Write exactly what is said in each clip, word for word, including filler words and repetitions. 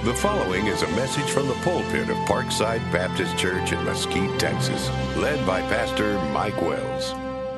The following is a message from the pulpit of Parkside Baptist Church in Mesquite, Texas, led by Pastor Mike Wells.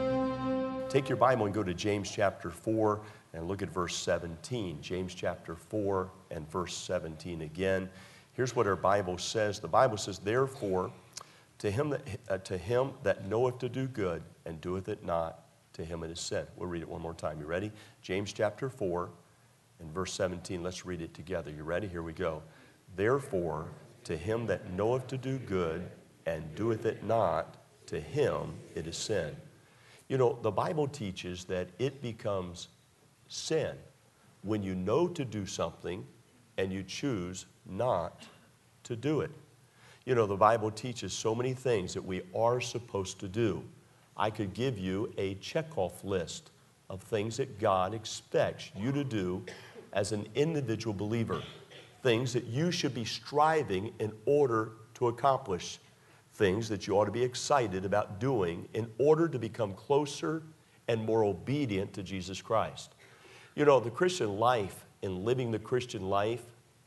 Take your Bible and go to James chapter four and look at verse seventeen. James chapter four and verse seventeen again. Here's what our Bible says. The Bible says, therefore, to him that, uh, to him that knoweth to do good and doeth it not, to him it is sin. We'll read it one more time. You ready? James chapter four and verse seventeen. Let's read it together. You ready? Here we go. Therefore, to him that knoweth to do good and doeth it not, to him it is sin. You know, the Bible teaches that it becomes sin when you know to do something and you choose not to do it. You know, the Bible teaches so many things that we are supposed to do. I could give you a checkoff list of things that God expects you to do as an individual believer, things that you should be striving in order to accomplish, things that you ought to be excited about doing in order to become closer and more obedient to Jesus Christ. You know, the Christian life and living the Christian life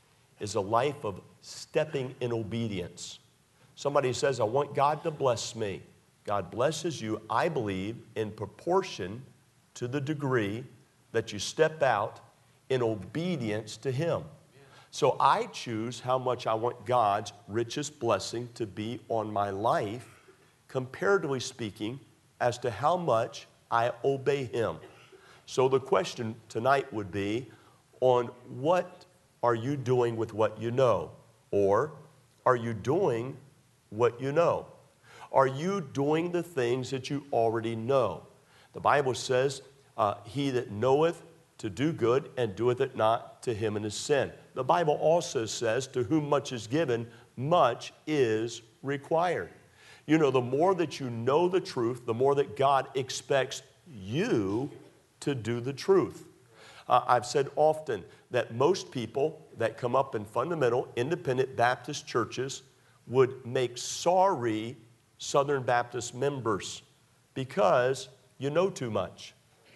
is a life of stepping in obedience. Somebody says, I want God to bless me. God blesses you, I believe, in proportion to the degree that you step out in obedience to Him. So I choose how much I want God's richest blessing to be on my life, comparatively speaking, as to how much I obey Him. So the question tonight would be, on what are you doing with what you know? Or are you doing what you know? Are you doing the things that you already know? The Bible says, uh, he that knoweth to do good and doeth it not, to him it is sin. The Bible also says, to whom much is given, much is required. You know, the more that you know the truth, the more that God expects you to do the truth. Uh, I've said often that most people that come up in fundamental independent Baptist churches would make sorry Southern Baptist members because you know too much.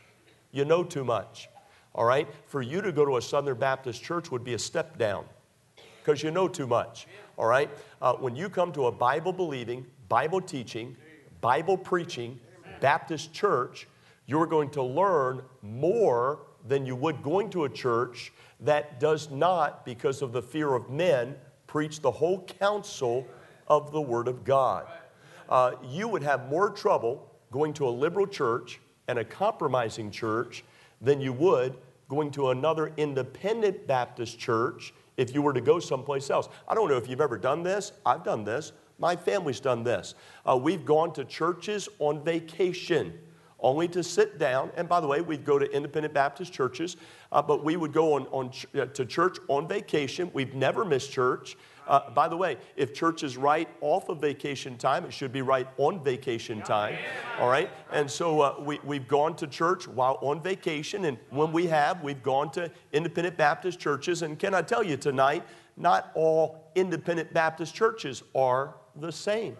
You know too much. All right? For you to go to a Southern Baptist church would be a step down because you know too much. All right? Uh, when you come to a Bible-believing, Bible-teaching, Bible-preaching Baptist church, you're going to learn more than you would going to a church that does not, because of the fear of men, preach the whole counsel of the Word of God. Uh, you would have more trouble going to a liberal church and a compromising church than you would going to another independent Baptist church if you were to go someplace else. I don't know if you've ever done this. I've done this. My family's done this. Uh, we've gone to churches on vacation only to sit down. And by the way, we'd go to independent Baptist churches, uh, but we would go on, on ch- uh, to church on vacation. We've never missed church. Uh, by the way, if church is right off of vacation time, it should be right on vacation time, all right? And so uh, we, we've gone to church while on vacation, and when we have, we've gone to independent Baptist churches. And can I tell you tonight, not all independent Baptist churches are the same.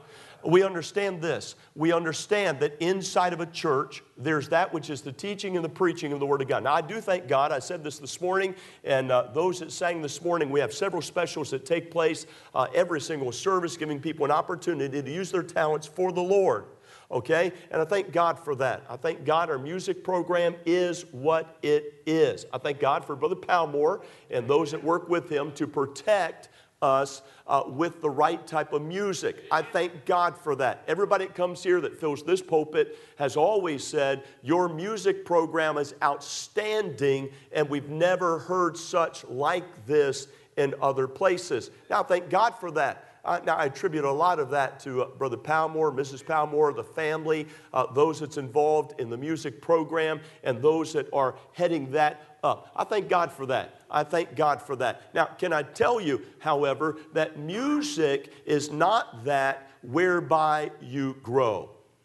We understand this. We understand that inside of a church, there's that which is the teaching and the preaching of the Word of God. Now, I do thank God. I said this this morning, and uh, those that sang this morning, we have several specials that take place uh, every single service, giving people an opportunity to use their talents for the Lord. Okay? And I thank God for that. I thank God our music program is what it is. I thank God for Brother Palmore and those that work with him to protect us uh, with the right type of music. I thank God for that. Everybody that comes here that fills this pulpit has always said, your music program is outstanding, and we've never heard such like this in other places. Now, thank God for that. Uh, now, I attribute a lot of that to uh, Brother Palmore, Missus Palmore, the family, uh, those that's involved in the music program, and those that are heading that up. I thank God for that. I thank God for that. Now, can I tell you, however, that music is not that whereby you grow.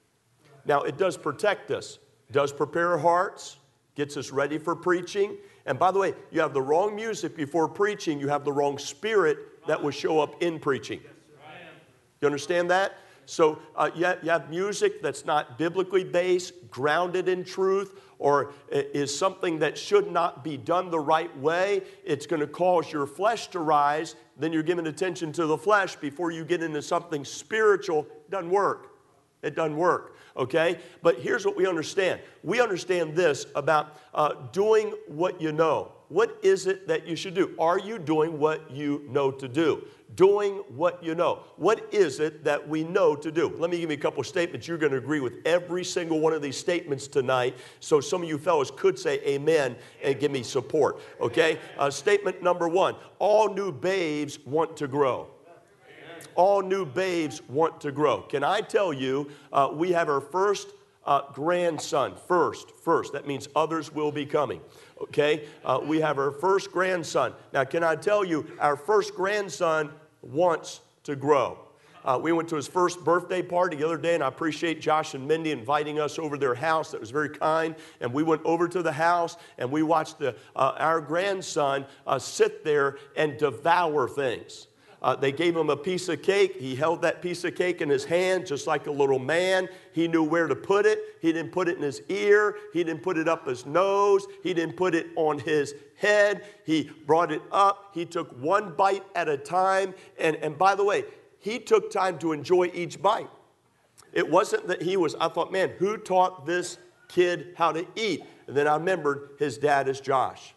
Now, it does protect us, does prepare our hearts, gets us ready for preaching. And by the way, you have the wrong music before preaching, you have the wrong spirit that will show up in preaching. You understand that? So uh, you, have, you have music that's not biblically based, grounded in truth, or is something that should not be done the right way. It's going to cause your flesh to rise. Then you're giving attention to the flesh before you get into something spiritual. It doesn't work. It doesn't work, okay? But here's what we understand. We understand this about uh, doing what you know. What is it that you should do? Are you doing what you know to do? Doing what you know. What is it that we know to do? Let me give you a couple of statements. You're going to agree with every single one of these statements tonight. So some of you fellows could say amen and give me support, okay? Uh, statement number one, all new babes want to grow. All new babes want to grow. Can I tell you, uh, we have our first uh, grandson. First, first. That means others will be coming. Okay? Uh, we have our first grandson. Now, can I tell you, our first grandson wants to grow. Uh, we went to his first birthday party the other day, and I appreciate Josh and Mindy inviting us over to their house. That was very kind. And we went over to the house, and we watched the, uh, our grandson uh, sit there and devour things. Uh, they gave him a piece of cake. He held that piece of cake in his hand just like a little man. He knew where to put it. He didn't put it in his ear. He didn't put it up his nose. He didn't put it on his head. He brought it up. He took one bite at a time. And, and by the way, he took time to enjoy each bite. It wasn't that he was, I thought, man, who taught this kid how to eat? And then I remembered his dad is Josh.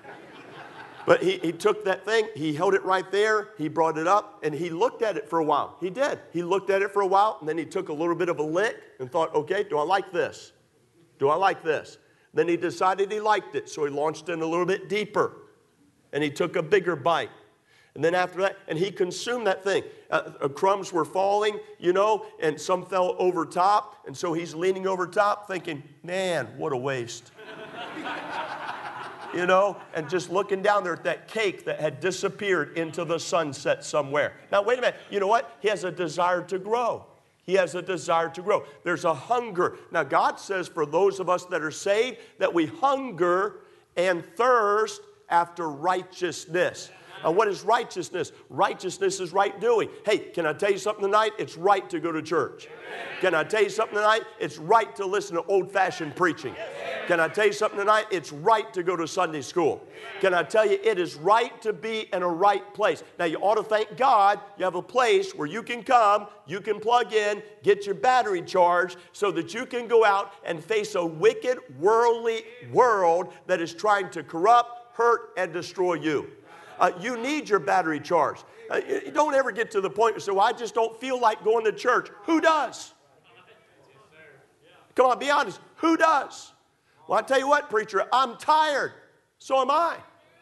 But he, he took that thing, he held it right there, he brought it up, and he looked at it for a while. He did. He looked at it for a while, and then he took a little bit of a lick and thought, okay, do I like this? Do I like this? Then he decided he liked it, so he launched in a little bit deeper, and he took a bigger bite. And then after that, and he consumed that thing. Uh, crumbs were falling, you know, and some fell over top, and so he's leaning over top thinking, man, what a waste. You know, and just looking down there at that cake that had disappeared into the sunset somewhere. Now, wait a minute. You know what? He has a desire to grow. He has a desire to grow. There's a hunger. Now, God says for those of us that are saved that we hunger and thirst after righteousness. Uh, what is righteousness? Righteousness is right doing. Hey, can I tell you something tonight? It's right to go to church. Can I tell you something tonight? It's right to listen to old-fashioned preaching. Can I tell you something tonight? It's right to go to Sunday school. Can I tell you, it is right to be in a right place. Now, you ought to thank God you have a place where you can come, you can plug in, get your battery charged so that you can go out and face a wicked, worldly world that is trying to corrupt, hurt, and destroy you. Uh, you need your battery charged. Uh, you don't ever get to the point where, so I just don't feel like going to church. Who does? Come on, be honest. Who does? Well, I tell you what, preacher, I'm tired. So am I.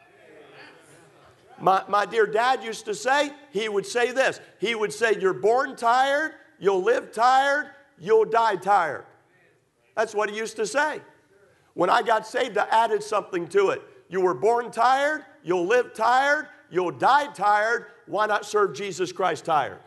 My, my dear dad used to say, he would say this. He would say, you're born tired, you'll live tired, you'll die tired. That's what he used to say. When I got saved, I added something to it. You were born tired, you'll live tired, you'll die tired. Why not serve Jesus Christ tired?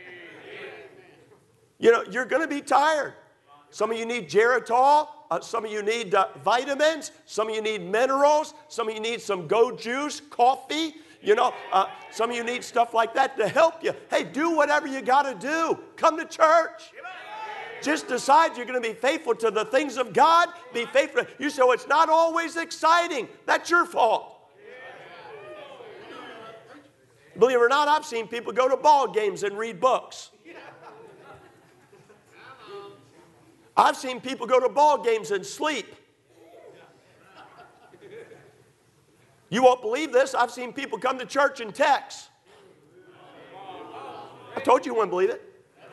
You know, you're going to be tired. Some of you need Geritol. Uh, some of you need uh, vitamins. Some of you need minerals. Some of you need some Go Juice, coffee. You know, uh, some of you need stuff like that to help you. Hey, do whatever you got to do. Come to church. Just decide you're going to be faithful to the things of God. Be faithful. You say, oh, it's not always exciting. That's your fault. Believe it or not, I've seen people go to ball games and read books. I've seen people go to ball games and sleep. You won't believe this. I've seen people come to church and text. I told you you wouldn't believe it.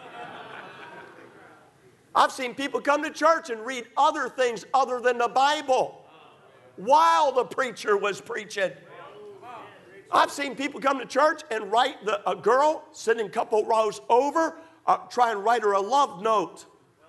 I've seen people come to church and read other things other than the Bible while the preacher was preaching. I've seen people come to church and write the, a girl sitting a couple rows over, uh, try and write her a love note.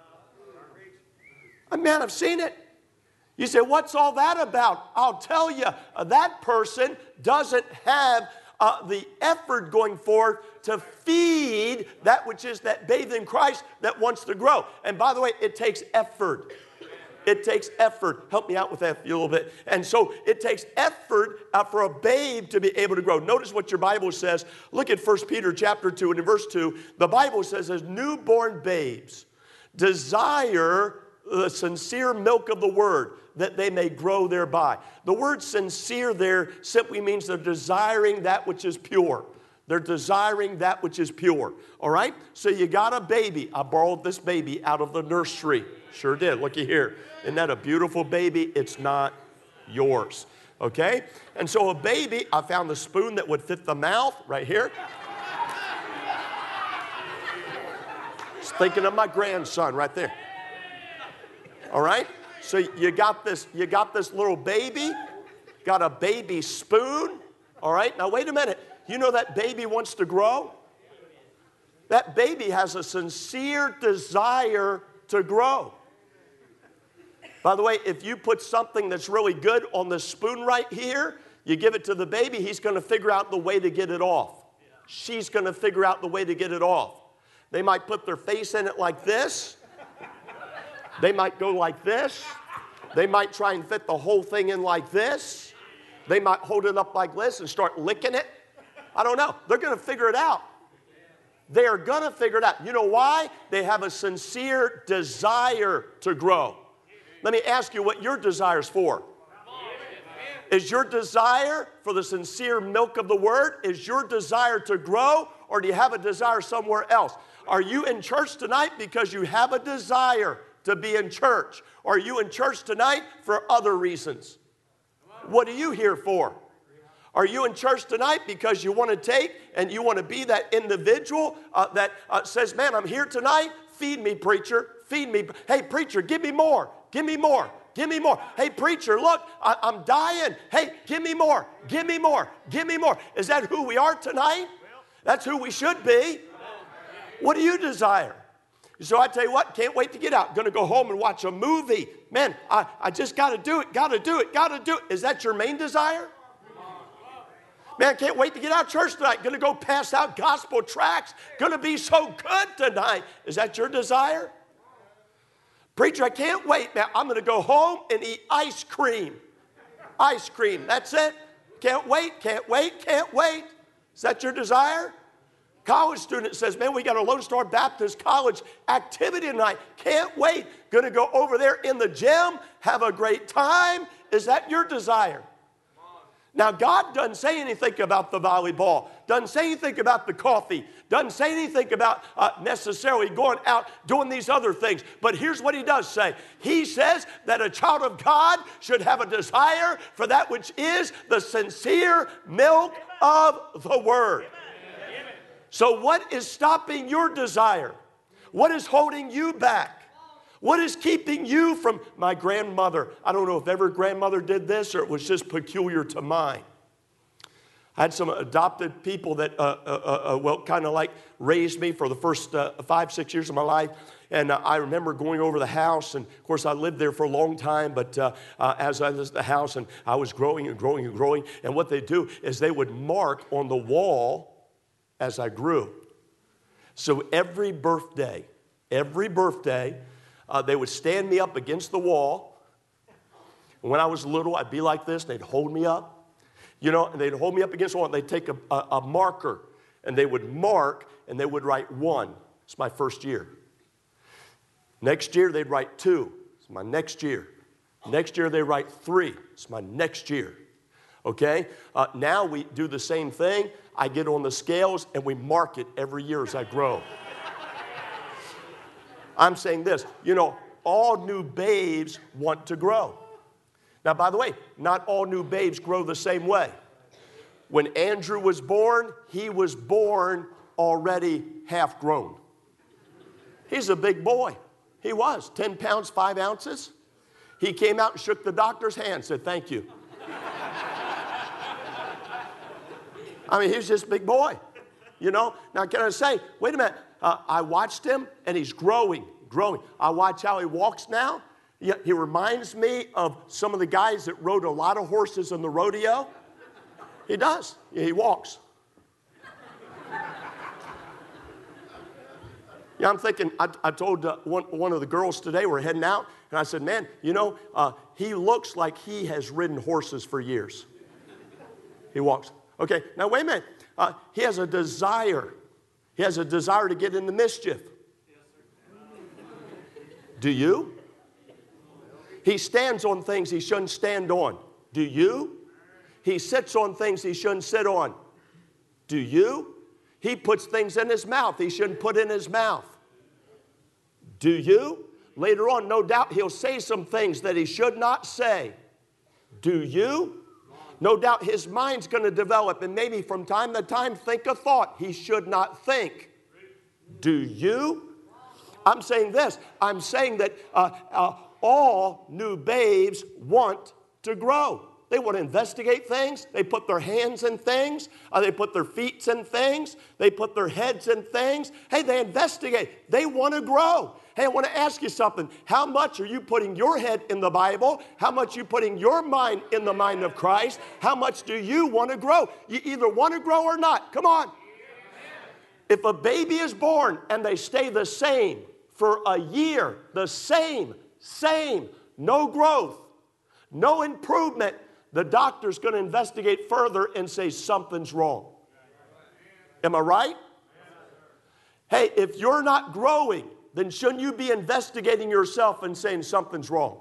Man, I've seen it. You say, what's all that about? I'll tell you, uh, that person doesn't have uh, the effort going forth to feed that which is that babe in Christ that wants to grow. And by the way, it takes effort. It takes effort. Help me out with that a little bit. And so it takes effort uh, for a babe to be able to grow. Notice what your Bible says. Look at First Peter chapter two, and in verse two, the Bible says, as newborn babes desire the sincere milk of the word, that they may grow thereby. The word sincere there simply means they're desiring that which is pure. They're desiring that which is pure. All right? So you got a baby. I borrowed this baby out of the nursery. Sure did. Looky here. Isn't that a beautiful baby? It's not yours. Okay? And so a baby, I found the spoon that would fit the mouth right here. Just thinking of my grandson right there. All right? So you got this, you got this little baby, got a baby spoon. All right? Now wait a minute. You know that baby wants to grow? That baby has a sincere desire to grow. By the way, if you put something that's really good on the spoon right here, you give it to the baby, he's going to figure out the way to get it off. She's going to figure out the way to get it off. They might put their face in it like this. They might go like this. They might try and fit the whole thing in like this. They might hold it up like this and start licking it. I don't know. They're going to figure it out. They are going to figure it out. You know why? They have a sincere desire to grow. Let me ask you what your desire is for. Is your desire for the sincere milk of the word? Is your desire to grow, or do you have a desire somewhere else? Are you in church tonight because you have a desire to be in church? Or are you in church tonight for other reasons? What are you here for? Are you in church tonight because you want to take and you want to be that individual uh, that uh, says, man, I'm here tonight. Feed me, preacher. Feed me. Hey, preacher, give me more. Give me more. Give me more. Hey, preacher, look, I, I'm dying. Hey, give me more. Give me more. Give me more. Is that who we are tonight? That's who we should be. What do you desire? So I tell you what, can't wait to get out. Going to go home and watch a movie. Man, I, I just got to do it. Got to do it. Got to do it. Is that your main desire? Man, can't wait to get out of church tonight. Going to go pass out gospel tracts. Going to be so good tonight. Is that your desire? Preacher, I can't wait, man. I'm going to go home and eat ice cream. Ice cream. That's it. Can't wait, can't wait, can't wait. Is that your desire? College student says, man, we got a Lone Star Baptist College activity tonight. Can't wait. Going to go over there in the gym, have a great time. Is that your desire? Now, God doesn't say anything about the volleyball, doesn't say anything about the coffee, doesn't say anything about uh, necessarily going out doing these other things. But here's what he does say. He says that a child of God should have a desire for that which is the sincere milk of the word. So what is stopping your desire? What is holding you back? What is keeping you from my grandmother? I don't know if every grandmother did this or it was just peculiar to mine. I had some adopted people that, uh, uh, uh, well, kind of like raised me for the first uh, five, six years of my life. And uh, I remember going over the house, and of course I lived there for a long time, but uh, uh, as I was at the house, and I was growing and growing and growing, and what they do is they would mark on the wall as I grew. So every birthday, every birthday, Uh, they would stand me up against the wall. When I was little, I'd be like this. They'd hold me up. You know, and they'd hold me up against the wall. And they'd take a, a, a marker, and they would mark, and they would write one. It's my first year. Next year, they'd write two. It's my next year. Next year, they write three. It's my next year. Okay? Uh, now we do the same thing. I get on the scales, and we mark it every year as I grow. I'm saying this, you know, all new babes want to grow. Now, by the way, not all new babes grow the same way. When Andrew was born, he was born already half grown. He's a big boy. He was, ten pounds, five ounces. He came out and shook the doctor's hand, said, thank you. I mean, he's just a big boy, you know. Now, can I say, wait a minute. Uh, I watched him, and he's growing, growing. I watch how he walks now. He, he reminds me of some of the guys that rode a lot of horses in the rodeo. He does. He walks. Yeah, I'm thinking, I, I told uh, one, one of the girls today, we're heading out, and I said, man, you know, uh, he looks like he has ridden horses for years. He walks. Okay, now wait a minute. Uh, he has a desire. He has a desire to get into mischief. Do you? He stands on things he shouldn't stand on. Do you? He sits on things he shouldn't sit on. Do you? He puts things in his mouth he shouldn't put in his mouth. Do you? Later on, no doubt, he'll say some things that he should not say. Do you? No doubt his mind's going to develop and maybe from time to time think a thought he should not think. Do you? I'm saying this. I'm saying that uh, uh, all new babes want to grow. They want to investigate things. They put their hands in things. Uh, they put their feet in things. They put their heads in things. Hey, they investigate. They want to grow. Hey, I want to ask you something. How much are you putting your head in the Bible? How much are you putting your mind in the mind of Christ? How much do you want to grow? You either want to grow or not. Come on. If a baby is born and they stay the same for a year, the same, same, no growth, no improvement, the doctor's going to investigate further and say something's wrong. Am I right? Hey, if you're not growing, then shouldn't you be investigating yourself and saying something's wrong?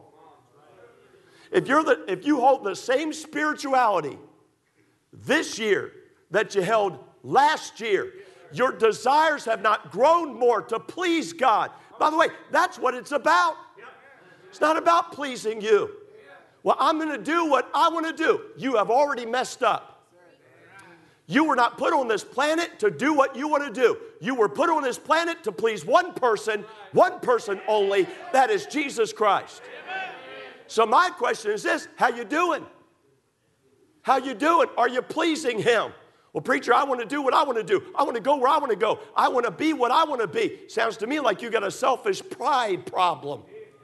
If you're the, if you hold the same spirituality this year that you held last year, your desires have not grown more to please God. By the way, that's what it's about. It's not about pleasing you. Well, I'm going to do what I want to do. You have already messed up. You were not put on this planet to do what you want to do. You were put on this planet to please one person, one person only, that is Jesus Christ. So my question is this, how you doing? How you doing? Are you pleasing Him? Well, preacher, I want to do what I want to do. I want to go where I want to go. I want to be what I want to be. Sounds to me like you got a selfish pride problem.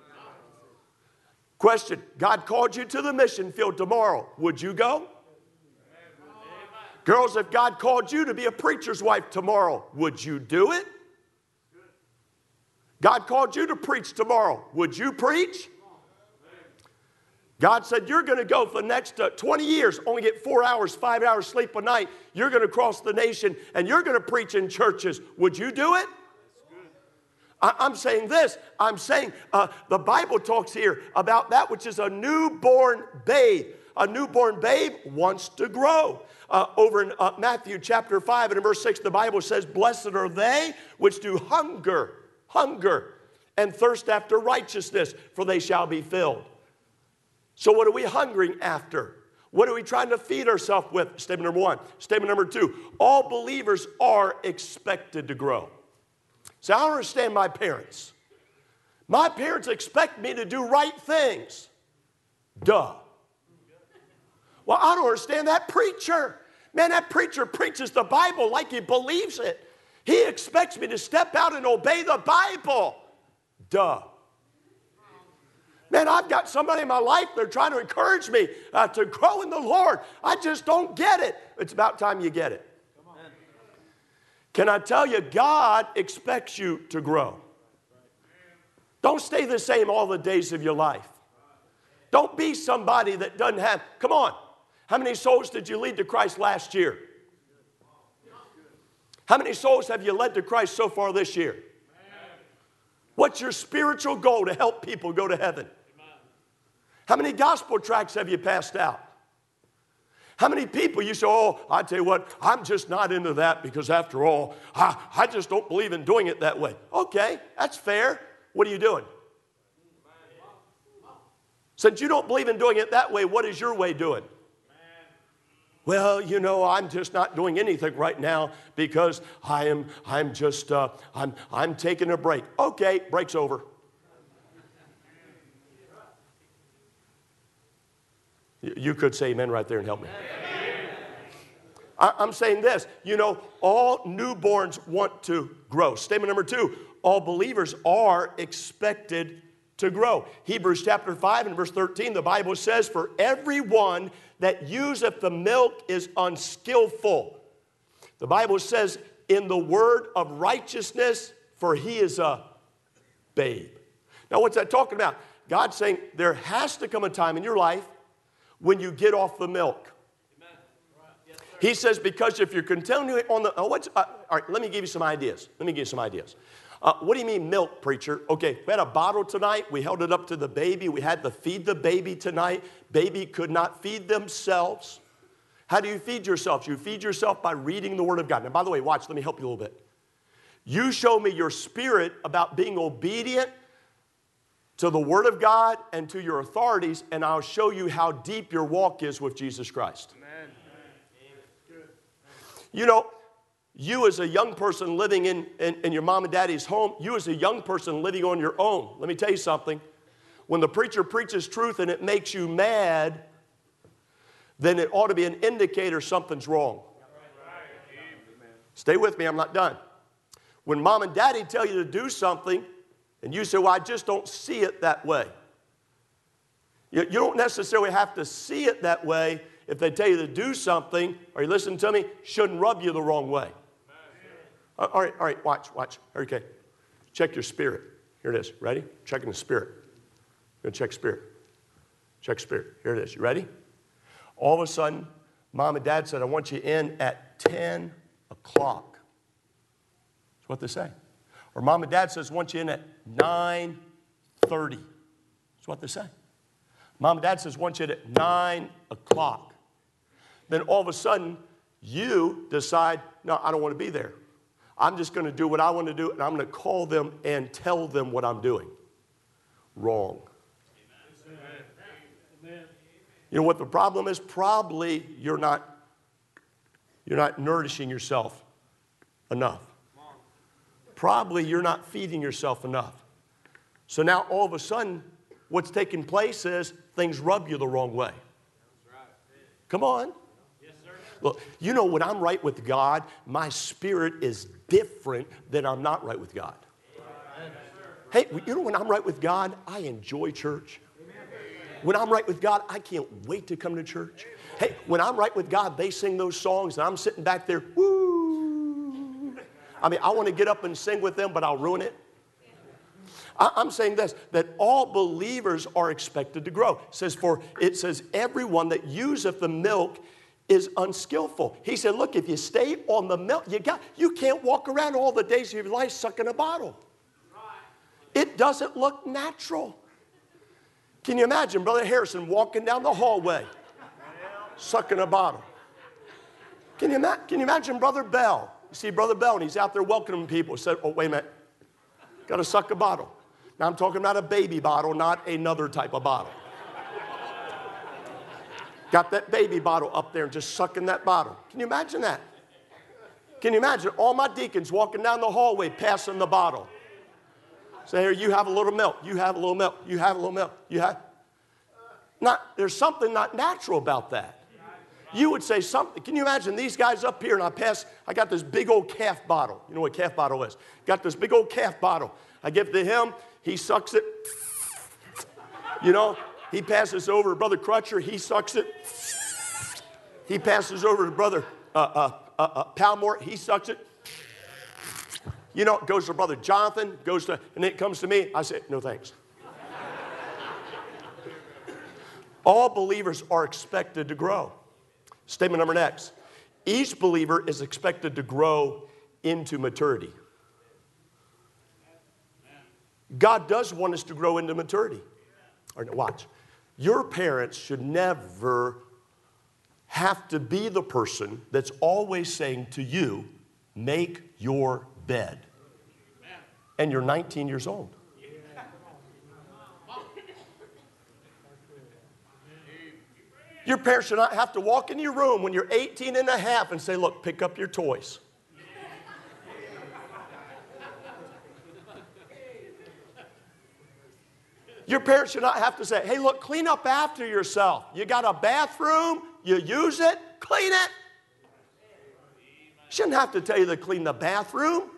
Question, God called you to the mission field tomorrow. Would you go? Girls, if God called you to be a preacher's wife tomorrow, would you do it? God called you to preach tomorrow. Would you preach? God said, you're going to go for the next uh, twenty years, only get four hours, five hours sleep a night. You're going to cross the nation, and you're going to preach in churches. Would you do it? I, I'm saying this. I'm saying uh, the Bible talks here about that which is a newborn babe. A newborn babe wants to grow. Uh, over in uh, Matthew chapter five and in verse six, the Bible says, blessed are they which do hunger, hunger, and thirst after righteousness, for they shall be filled. So what are we hungering after? What are we trying to feed ourselves with? Statement number one. Statement number two, all believers are expected to grow. So I don't understand my parents. My parents expect me to do right things. Duh. Well, I don't understand that preacher. Man, that preacher preaches the Bible like he believes it. He expects me to step out and obey the Bible. Duh. Man, I've got somebody in my life, they're trying to encourage me uh, to grow in the Lord. I just don't get it. It's about time you get it. Can I tell you, God expects you to grow. Don't stay the same all the days of your life. Don't be somebody that doesn't have, come on. How many souls did you lead to Christ last year? How many souls have you led to Christ so far this year? What's your spiritual goal to help people go to heaven? How many gospel tracts have you passed out? How many people you say, oh, I tell you what, I'm just not into that because after all, I, I just don't believe in doing it that way. Okay, that's fair. What are you doing? Since you don't believe in doing it that way, what is your way doing? Well, you know, I'm just not doing anything right now because I am, I'm just, uh, I'm, I'm taking a break. Okay, break's over. You could say amen right there and help me. I, I'm saying this, you know, all newborns want to grow. Statement number two, all believers are expected to grow. Hebrews chapter five and verse thirteen, the Bible says, for everyone that useth the milk is unskillful. The Bible says, in the word of righteousness, for he is a babe. Now, what's that talking about? God's saying there has to come a time in your life when you get off the milk. He says, because if you're continuing on the, oh, what's, uh, all right, let me give you some ideas. Let me give you some ideas. Uh, what do you mean milk, preacher? Okay, we had a bottle tonight. We held it up to the baby. We had to feed the baby tonight. Baby could not feed themselves. How do you feed yourself? You feed yourself by reading the Word of God. Now, by the way, watch, let me help you a little bit. You show me your spirit about being obedient to the Word of God and to your authorities, and I'll show you how deep your walk is with Jesus Christ. Amen. You know, you as a young person living in, in, in your mom and daddy's home, you as a young person living on your own, let me tell you something. When the preacher preaches truth and it makes you mad, then it ought to be an indicator something's wrong. Stay with me, I'm not done. When mom and daddy tell you to do something, and you say, well, I just don't see it that way. You, you don't necessarily have to see it that way. If they tell you to do something, are you listening to me? Shouldn't rub you the wrong way. All right, all right, watch, watch. Okay. Check your spirit. Here it is. Ready? Checking the spirit. Go check spirit. Check spirit. Here it is. You ready? All of a sudden, mom and dad said, I want you in at ten o'clock. That's what they say. Or mom and dad says, I want you in at nine thirty. That's what they say. Mom and dad says, I want you in at nine o'clock. Then all of a sudden, you decide, no, I don't want to be there. I'm just going to do what I want to do, and I'm going to call them and tell them what I'm doing. Wrong. Amen. You know what the problem is? Probably you're not, you're not nourishing yourself enough. Probably you're not feeding yourself enough. So now all of a sudden, what's taking place is things rub you the wrong way. Come on. Look, you know, when I'm right with God, my spirit is different than I'm not right with God. Hey, you know, when I'm right with God, I enjoy church. When I'm right with God, I can't wait to come to church. Hey, when I'm right with God, they sing those songs, and I'm sitting back there, woo. I mean, I want to get up and sing with them, but I'll ruin it. I'm saying this, that all believers are expected to grow. It says, for it says, everyone that useth the milk is unskillful. He said, look, if you stay on the milk, you got, you can't walk around all the days of your life sucking a bottle. It doesn't look natural. Can you imagine Brother Harrison walking down the hallway, sucking a bottle? Can you, ima- can you imagine Brother Bell? You see Brother Bell, and he's out there welcoming people. He said, oh, wait a minute. Got to suck a bottle. Now, I'm talking about a baby bottle, not another type of bottle. Got that baby bottle up there and just sucking that bottle. Can you imagine that? Can you imagine all my deacons walking down the hallway passing the bottle? Say, here, you have a little milk. You have a little milk. You have a little milk. You have. Not, there's something not natural about that. You would say something. Can you imagine these guys up here and I pass, I got this big old calf bottle. You know what calf bottle is? Got this big old calf bottle. I give it to him. He sucks it. You know, he passes over to Brother Crutcher. He sucks it. He passes over to Brother uh, uh, uh, uh, Palmore. He sucks it. You know, it goes to Brother Jonathan, goes to, and then it comes to me. I say, no thanks. All believers are expected to grow. Statement number next. Each believer is expected to grow into maturity. God does want us to grow into maturity. All right, watch. Your parents should never have to be the person that's always saying to you, make your bed. And you're nineteen years old. Your parents should not have to walk in your room when you're eighteen and a half and say, look, pick up your toys. Your parents should not have to say, hey, look, clean up after yourself. You got a bathroom, you use it, clean it. Shouldn't have to tell you to clean the bathroom.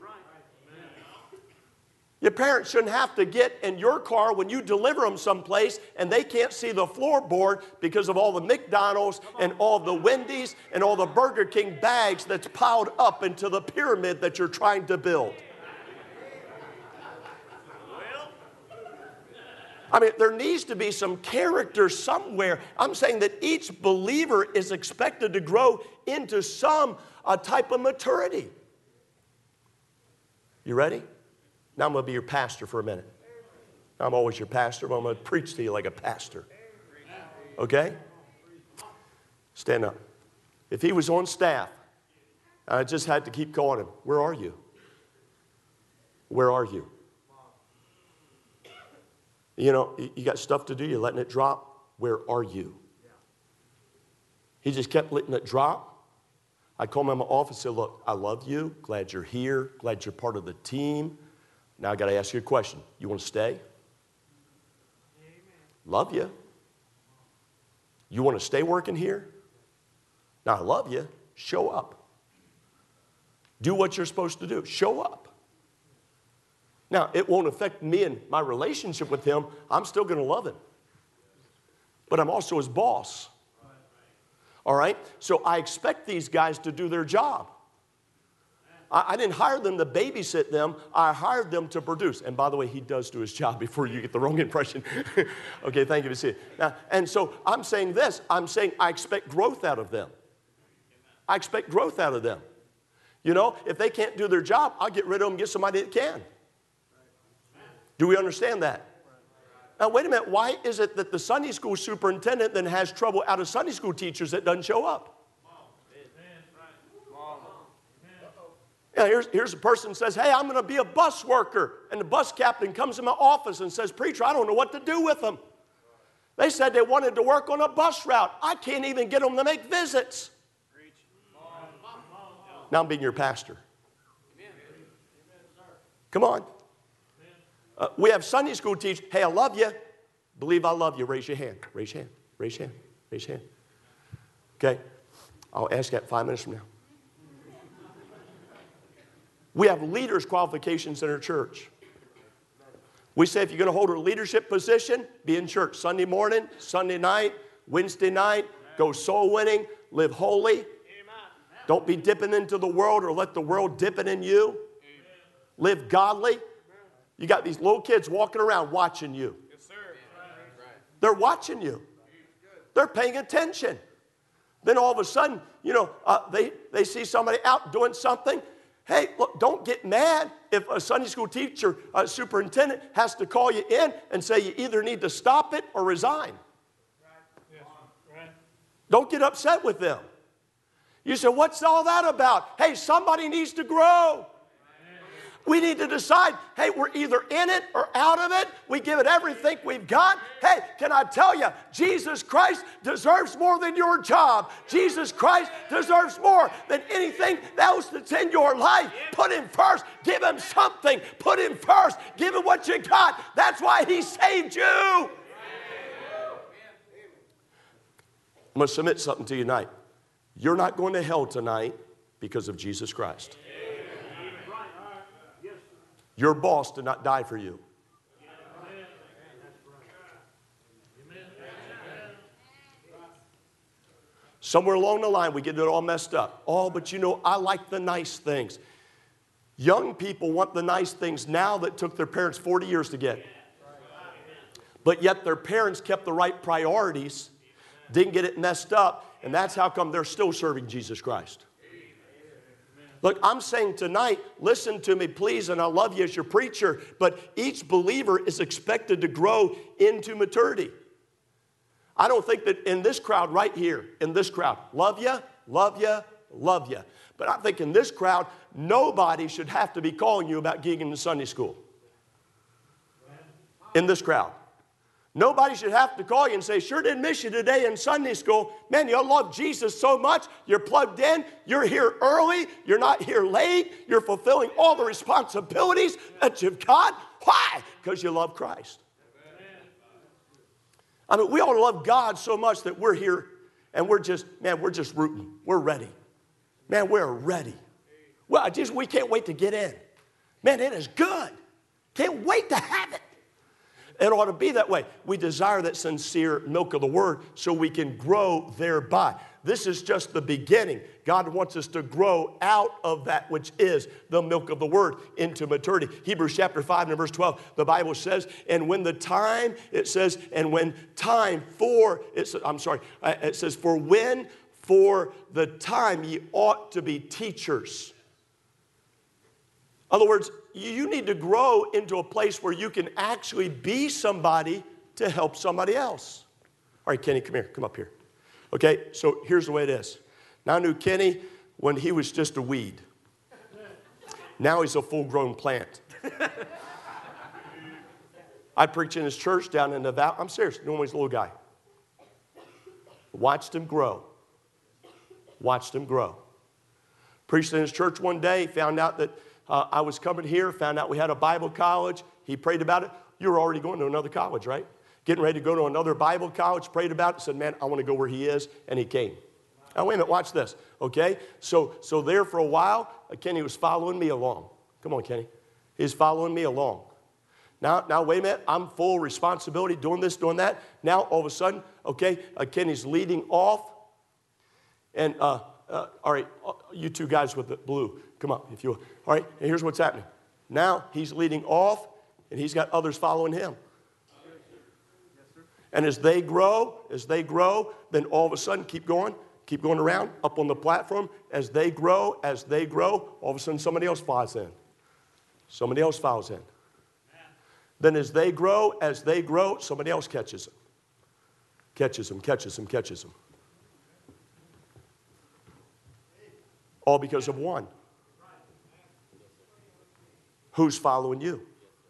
Your parents shouldn't have to get in your car when you deliver them someplace and they can't see the floorboard because of all the McDonald's and all the Wendy's and all the Burger King bags that's piled up into the pyramid that you're trying to build. I mean, there needs to be some character somewhere. I'm saying that each believer is expected to grow into some uh, type of maturity. You ready? Now I'm going to be your pastor for a minute. I'm always your pastor, but I'm going to preach to you like a pastor. Okay? Stand up. If he was on staff, I just had to keep calling him. Where are you? Where are you? You know, you got stuff to do. You're letting it drop. Where are you? He just kept letting it drop. I called him in my office and said, look, I love you. Glad you're here. Glad you're part of the team. Now I got to ask you a question. You want to stay? Amen. Love you. You want to stay working here? Now I love you. Show up. Do what you're supposed to do. Show up. Now, it won't affect me and my relationship with him. I'm still going to love him. But I'm also his boss. All right? So I expect these guys to do their job. I, I didn't hire them to babysit them. I hired them to produce. And by the way, he does do his job before you get the wrong impression. Okay, thank you to see it. Now, and so I'm saying this. I'm saying I expect growth out of them. I expect growth out of them. You know, if they can't do their job, I'll get rid of them and get somebody that can. Do we understand that? Now, wait a minute. Why is it that the Sunday school superintendent then has trouble out of Sunday school teachers that doesn't show up? Yeah, here's, here's a person who says, hey, I'm going to be a bus worker. And the bus captain comes in my office and says, preacher, I don't know what to do with them. They said they wanted to work on a bus route. I can't even get them to make visits. Now I'm being your pastor. Come on. Uh, we have Sunday school teachers. Hey, I love you. Believe I love you. Raise your hand. Raise your hand. Raise your hand. Raise your hand. Okay. I'll ask that five minutes from now. We have leaders' qualifications in our church. We say if you're going to hold a leadership position, be in church Sunday morning, Sunday night, Wednesday night. Go soul winning. Live holy. Don't be dipping into the world or let the world dip it in you. Live godly. You got these little kids walking around watching you. Yes, sir. They're watching you. They're paying attention. Then all of a sudden, you know, uh, they, they see somebody out doing something. Hey, look, don't get mad if a Sunday school teacher, a superintendent, has to call you in and say you either need to stop it or resign. Right. Right. Don't get upset with them. You say, what's all that about? Hey, somebody needs to grow. We need to decide, hey, we're either in it or out of it. We give it everything we've got. Hey, can I tell you, Jesus Christ deserves more than your job. Jesus Christ deserves more than anything else that's in your life. Put him first. Give him something. Put him first. Give him what you got. That's why he saved you. I'm going to submit something to you tonight. You're not going to hell tonight because of Jesus Christ. Your boss did not die for you. Somewhere along the line, we get it all messed up. Oh, but you know, I like the nice things. Young people want the nice things now that took their parents forty years to get. But yet their parents kept the right priorities, didn't get it messed up, and that's how come they're still serving Jesus Christ. Look, I'm saying tonight, listen to me, please, and I love you as your preacher, but each believer is expected to grow into maturity. I don't think that in this crowd right here, in this crowd, love you, love you, love you. But I think in this crowd, nobody should have to be calling you about getting into Sunday school. In this crowd. Nobody should have to call you and say, sure didn't miss you today in Sunday school. Man, you love Jesus so much. You're plugged in. You're here early. You're not here late. You're fulfilling all the responsibilities that you've got. Why? Because you love Christ. I mean, we ought to love God so much that we're here and we're just, man, we're just rooting. We're ready. Man, we're ready. Well, I just, we can't wait to get in. Man, it is good. Can't wait to have it. It ought to be that way. We desire that sincere milk of the word so we can grow thereby. this is just the beginning. God wants us to grow out of that which is the milk of the word into maturity. Hebrews chapter five and verse twelve, the Bible says, and when the time, it says, and when time for, it's, I'm sorry, it says, for when for the time ye ought to be teachers. In other words, you need to grow into a place where you can actually be somebody to help somebody else. All right, Kenny, come here. Come up here. Okay, so here's the way it is. Now, I knew Kenny when he was just a weed. Now he's a full-grown plant. I preached in his church down in the valley. I'm serious. Normally he's a little guy. Watched him grow. Watched him grow. Preached in his church one day. Found out that uh, I was coming here. Found out we had a Bible college. He prayed about it. You were already going to another college, right? Getting ready to go to another Bible college. Prayed about it. Said, man, I want to go where he is. And he came. Now, wait a minute. Watch this. Okay? So, so there for a while, uh, Kenny was following me along. Come on, Kenny. He's following me along. Now, now, wait a minute. I'm full responsibility, doing this, doing that. Now, all of a sudden, okay, uh, Kenny's leading off. And, uh, uh, all right, uh, you two guys with the blue, come up, if you will. All right, and here's what's happening. Now, he's leading off, and he's got others following him. And as they grow, as they grow, then all of a sudden, keep going, keep going around, up on the platform. As they grow, as they grow, all of a sudden, somebody else follows in. Somebody else follows in. Then as they grow, as they grow, somebody else catches them. Catches them, catches them, catches them. All because of one. Who's following you?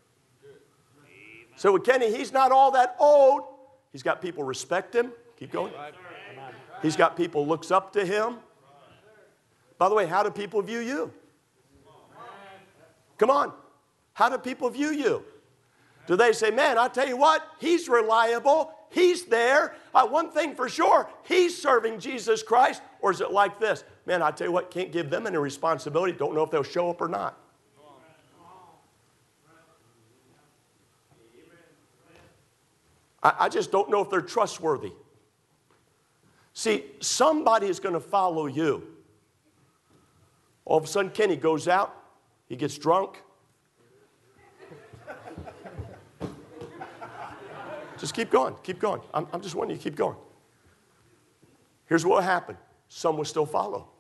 So with Kenny, he's not all that old. He's got people respect him. Keep going. He's got people looks up to him. By the way, how do people view you? Come on. How do people view you? Do they say, man, I tell you what, he's reliable, he's there, uh, one thing for sure, he's serving Jesus Christ? Or is it like this? Man, I tell you what, can't give them any responsibility, don't know if they'll show up or not. I, I just don't know if they're trustworthy. See, somebody is going to follow you. All of a sudden, Kenny goes out, he gets drunk. Just keep going, keep going. I'm, I'm just wanting you to keep going. Here's what will happen. Some will still follow.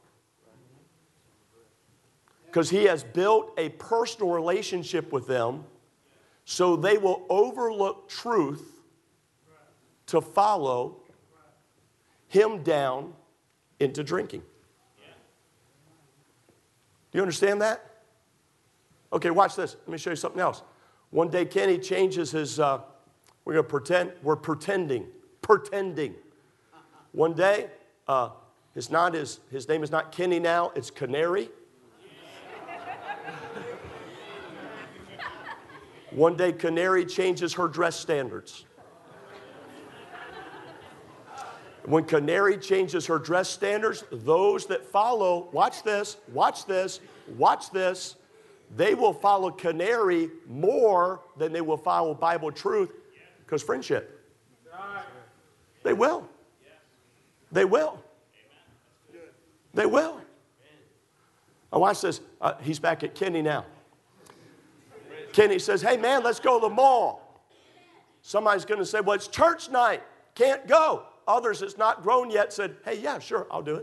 Because he has built a personal relationship with them, so they will overlook truth to follow him down into drinking. Do you understand that? Okay, watch this. Let me show you something else. One day, Kenny changes his... Uh, We're going to pretend, we're pretending, pretending. One day, uh, it's not his, his name is not Kenny now, it's Canary. One day, Canary changes her dress standards. When Canary changes her dress standards, those that follow, watch this, watch this, watch this, they will follow Canary more than they will follow Bible truth. Because friendship. They will. They will. They will. Now watch this. Uh, he's back at Kenny now. Kenny says, hey man, let's go to the mall. Somebody's going to say, well, it's church night. Can't go. Others that's not grown yet said, hey, yeah, sure, I'll do it.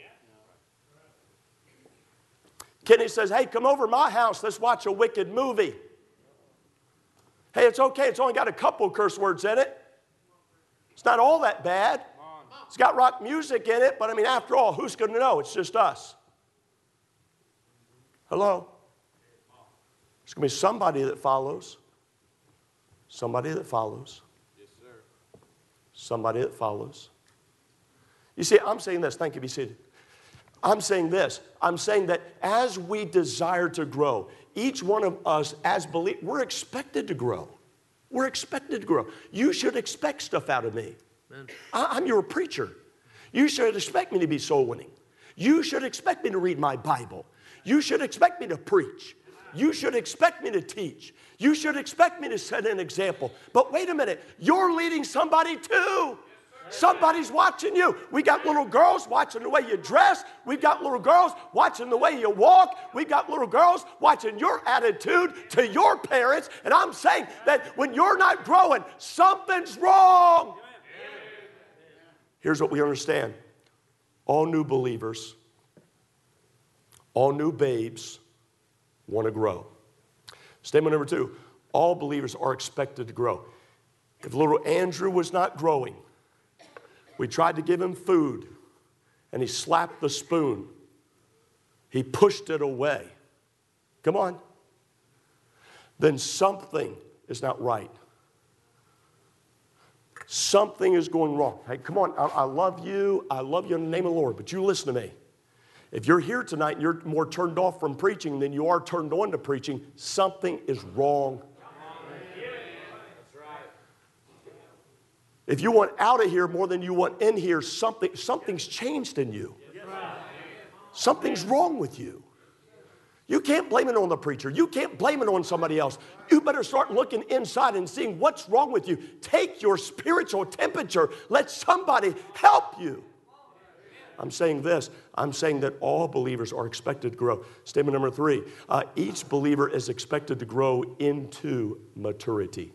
Kenny says, hey, come over to my house. Let's watch a wicked movie. Hey, it's okay. It's only got a couple curse words in it. It's not all that bad. It's got rock music in it, but I mean, after all, who's going to know? It's just us. Hello? There's going to be somebody that follows. Somebody that follows. Yes, sir. Somebody that follows. You see, I'm saying this. Thank you. Be seated. I'm saying this. I'm saying that as we desire to grow, each one of us as believers, we're expected to grow. We're expected to grow. You should expect stuff out of me. I, I'm your preacher. You should expect me to be soul winning. You should expect me to read my Bible. You should expect me to preach. You should expect me to teach. You should expect me to set an example. But wait a minute, you're leading somebody too. Somebody's watching you. We got little girls watching the way you dress. We've got little girls watching the way you walk. We've got little girls watching your attitude to your parents. And I'm saying that when you're not growing, something's wrong. Here's what we understand. All new believers, all new babes want to grow. Statement number two, all believers are expected to grow. If little Andrew was not growing, we tried to give him food, and he slapped the spoon. He pushed it away. Come on. Then something is not right. Something is going wrong. Hey, come on. I, I love you. I love you in the name of the Lord, but you listen to me. If you're here tonight and you're more turned off from preaching than you are turned on to preaching, something is wrong. If you want out of here more than you want in here, something, something's changed in you. Something's wrong with you. You can't blame it on the preacher. You can't blame it on somebody else. You better start looking inside and seeing what's wrong with you. Take your spiritual temperature. Let somebody help you. I'm saying this. I'm saying that all believers are expected to grow. Statement number three. Uh, each believer is expected to grow into maturity.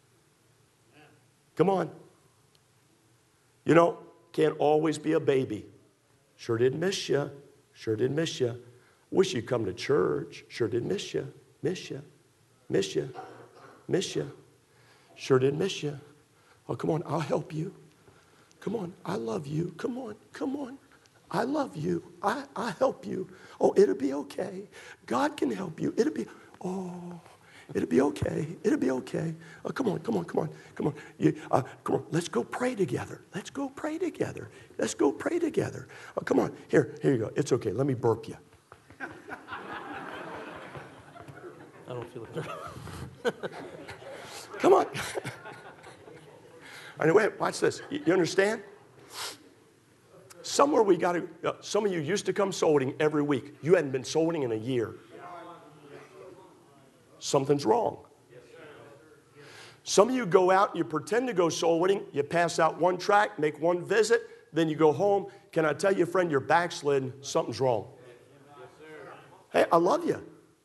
Come on. You know, can't always be a baby. Sure did miss you. Sure did miss you. Wish you'd come to church. Sure did miss you. Miss you. Miss you. Miss you. Sure did miss you. Oh, come on. I'll help you. Come on. I love you. Come on. Come on. I love you. I, I help you. Oh, it'll be okay. God can help you. It'll be, oh, it'll be okay. It'll be okay. Oh, come on, come on, come on, come on. You, uh, come on, let's go pray together. Let's go pray together. Let's go pray together. Oh, come on. Here, here you go. It's okay. Let me burp you. I don't feel it. Come on. Anyway, watch this. You, you understand? Somewhere we got to, uh, some of you used to come soul winning every week. You hadn't been soul winning in a year. Something's wrong. Some of you go out, you pretend to go soul winning, you pass out one tract, make one visit, then you go home. Can I tell you, friend, you're backslidden, something's wrong. Hey, I love you.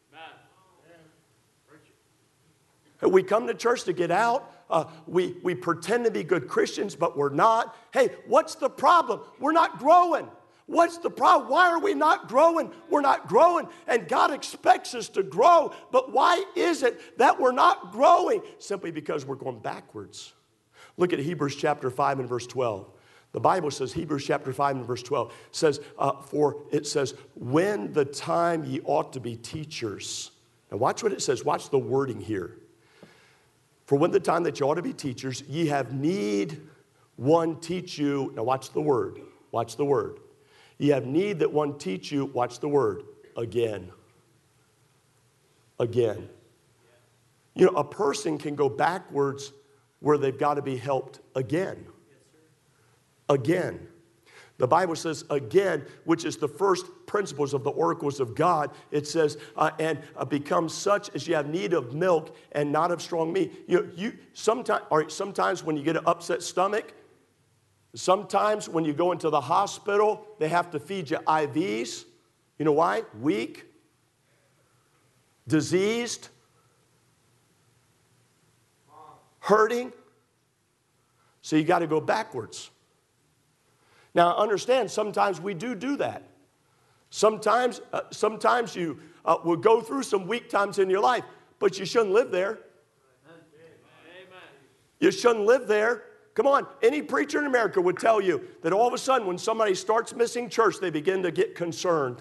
Hey, we come to church to get out. Uh, we, we pretend to be good Christians, but we're not. Hey, what's the problem? We're not growing. What's the problem? Why are we not growing? We're not growing, and God expects us to grow. But why is it that we're not growing? Simply because we're going backwards. Look at Hebrews chapter five and verse twelve. The Bible says, Hebrews chapter five and verse twelve, says, uh, for it says, when the time ye ought to be teachers. Now watch what it says. Watch the wording here. For when the time that you ought to be teachers, ye have need one teach you. Now watch the word. Watch the word. Ye have need that one teach you. Watch the word. Again. Again. You know, a person can go backwards where they've got to be helped again. Again. The Bible says again, which is the first principles of the oracles of God. It says, uh, and uh, become such as you have need of milk and not of strong meat. You know, you sometimes, or sometimes when you get an upset stomach, sometimes when you go into the hospital, they have to feed you I Vs. You know why? Weak, diseased, hurting. So you got to go backwards. Now, understand, sometimes we do do that. Sometimes, uh, sometimes you uh, will go through some weak times in your life, but you shouldn't live there. Amen. You shouldn't live there. Come on, any preacher in America would tell you that all of a sudden when somebody starts missing church, they begin to get concerned.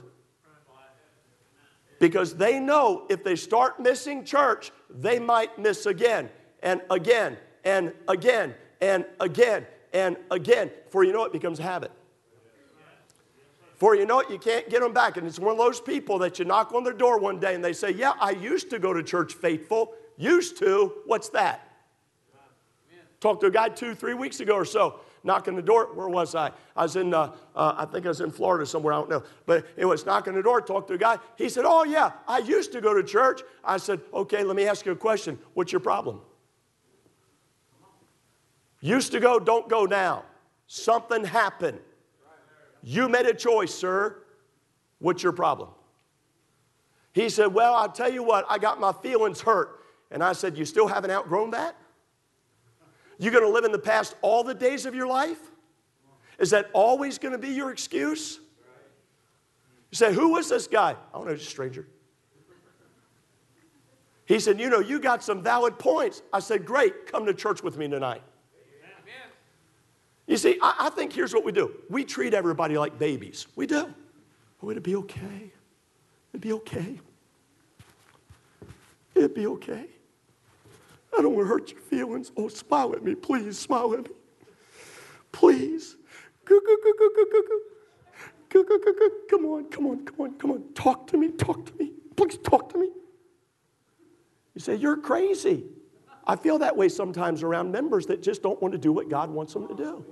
Because they know if they start missing church, they might miss again and again and again and again. And again, before you know it, it becomes a habit. Before you know it, you can't get them back. And it's one of those people that you knock on their door one day and they say, yeah, I used to go to church faithful. Used to? What's that? Talked to a guy two, three weeks ago or so, knocking the door. Where was I? I was in, uh, uh, I think I was in Florida somewhere, I don't know. But it was knocking the door, talked to a guy. He said, oh yeah, I used to go to church. I said, okay, let me ask you a question. What's your problem? Used to go, don't go now. Something happened. You made a choice, sir. What's your problem? He said, well, I'll tell you what, I got my feelings hurt. And I said, you still haven't outgrown that? You're going to live in the past all the days of your life? Is that always going to be your excuse? You say, who was this guy? I don't know, just a stranger. He said, you know, you got some valid points. I said, great, come to church with me tonight. Amen. You see, I, I think here's what we do. We treat everybody like babies. We do. Oh, it'll be okay. It'll be okay. It'll be okay. I don't want to hurt your feelings. Oh, smile at me. Please, smile at me. Please. Go, go, go, go, go, go, go. Go, go, go, go. Come on, come on, come on, come on. Talk to me, talk to me. Please talk to me. You say, you're crazy. I feel that way sometimes around members that just don't want to do what God wants them to do.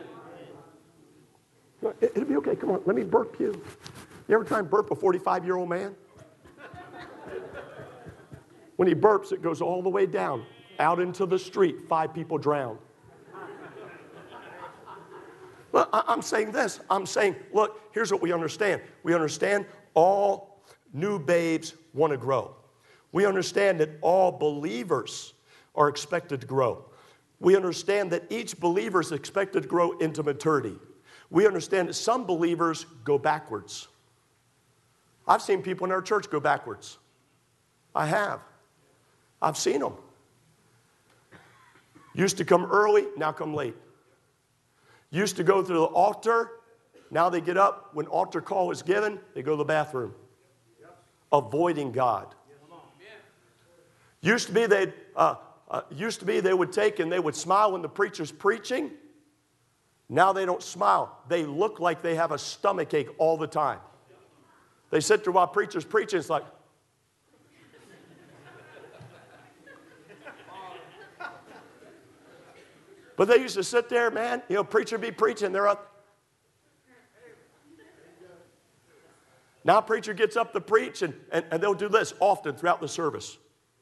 It'll be okay. Come on, let me burp you. You ever try and burp a forty-five-year-old man? When he burps, it goes all the way down, out into the street. Five people drown. Well, I'm saying this. I'm saying, look, here's what we understand. We understand all new babes want to grow. We understand that all believers are expected to grow. We understand that each believer is expected to grow into maturity. We understand that some believers go backwards. I've seen people in our church go backwards. I have. I've seen them. Used to come early, now come late. Used to go to the altar, now they get up. When altar call is given, they go to the bathroom. Avoiding God. Used to be they uh, uh, used to be they would take and they would smile when the preacher's preaching. Now they don't smile. They look like they have a stomach ache all the time. They sit there while preacher's preaching. It's like, but they used to sit there, man, you know, preacher be preaching, they're up. Now preacher gets up to preach, and, and, and they'll do this often throughout the service.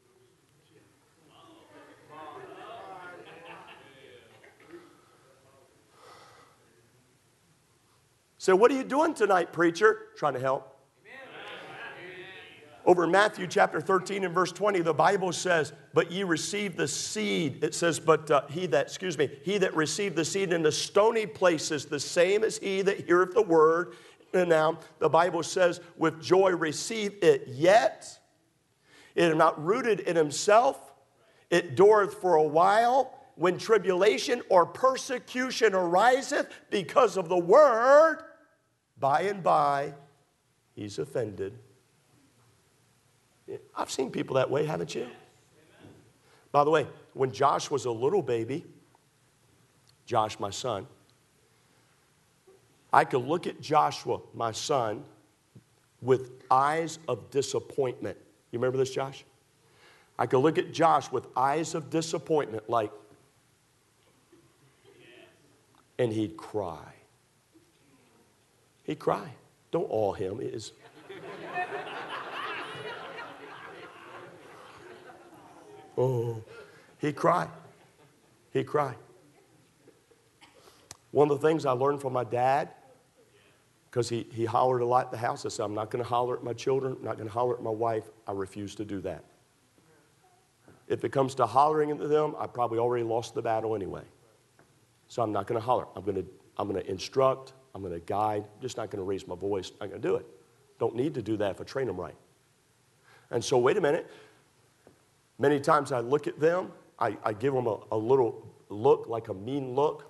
So what are you doing tonight, preacher? Trying to help. Over in Matthew chapter thirteen and verse twenty, the Bible says, but ye received the seed. It says, but uh, he that, excuse me, he that received the seed in the stony places, the same as he that heareth the word. And now the Bible says, with joy receive it. Yet it is not rooted in himself. It dureth for a while. When tribulation or persecution ariseth because of the word, by and by he's offended. I've seen people that way, haven't you? By the way, when Josh was a little baby, Josh, my son, I could look at Joshua, my son, with eyes of disappointment. You remember this, Josh? I could look at Josh with eyes of disappointment, like, and he'd cry. He'd cry. Don't awe him. It is. Oh, he'd cry. He'd cry. One of the things I learned from my dad, because he, he hollered a lot at the house, I said, I'm not going to holler at my children, I'm not going to holler at my wife. I refuse to do that. If it comes to hollering at them, I probably already lost the battle anyway. So I'm not going to holler. I'm going to, I'm going to instruct. I'm going to guide. I'm just not going to raise my voice. I'm going to do it. Don't need to do that if I train them right. And so, wait a minute. Many times I look at them. I, I give them a, a little look, like a mean look.